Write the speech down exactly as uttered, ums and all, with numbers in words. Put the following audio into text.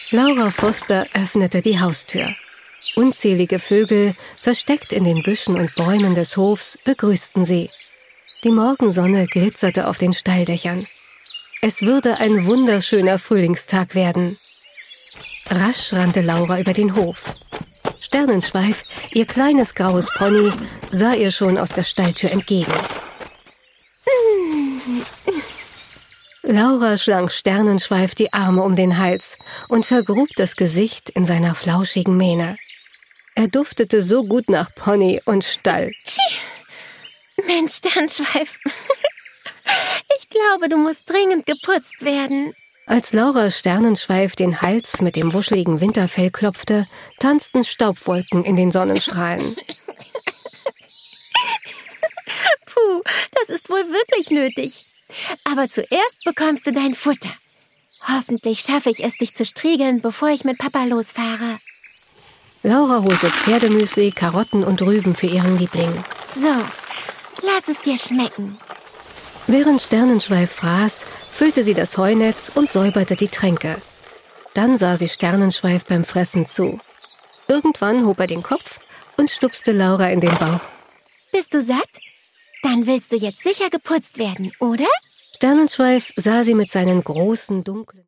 Laura Foster öffnete die Haustür. Unzählige Vögel, versteckt in den Büschen und Bäumen des Hofs, begrüßten sie. Die Morgensonne glitzerte auf den Stalldächern. Es würde ein wunderschöner Frühlingstag werden. Rasch rannte Laura über den Hof. Sternenschweif, ihr kleines graues Pony, sah ihr schon aus der Stalltür entgegen. Laura schlang Sternenschweif die Arme um den Hals und vergrub das Gesicht in seiner flauschigen Mähne. Er duftete so gut nach Pony und Stall. Tschi. Mensch, Sternenschweif, ich glaube, du musst dringend geputzt werden. Als Laura Sternenschweif den Hals mit dem wuscheligen Winterfell klopfte, tanzten Staubwolken in den Sonnenstrahlen. Puh, das ist wohl wirklich nötig. Aber zuerst bekommst du dein Futter. Hoffentlich schaffe ich es, dich zu striegeln, bevor ich mit Papa losfahre. Laura holte Pferdemüsli, Karotten und Rüben für ihren Liebling. So, lass es dir schmecken. Während Sternenschweif fraß, füllte sie das Heunetz und säuberte die Tränke. Dann sah sie Sternenschweif beim Fressen zu. Irgendwann hob er den Kopf und stupste Laura in den Bauch. Bist du satt? Dann willst du jetzt sicher geputzt werden, oder? Sternenschweif sah sie mit seinen großen, dunklen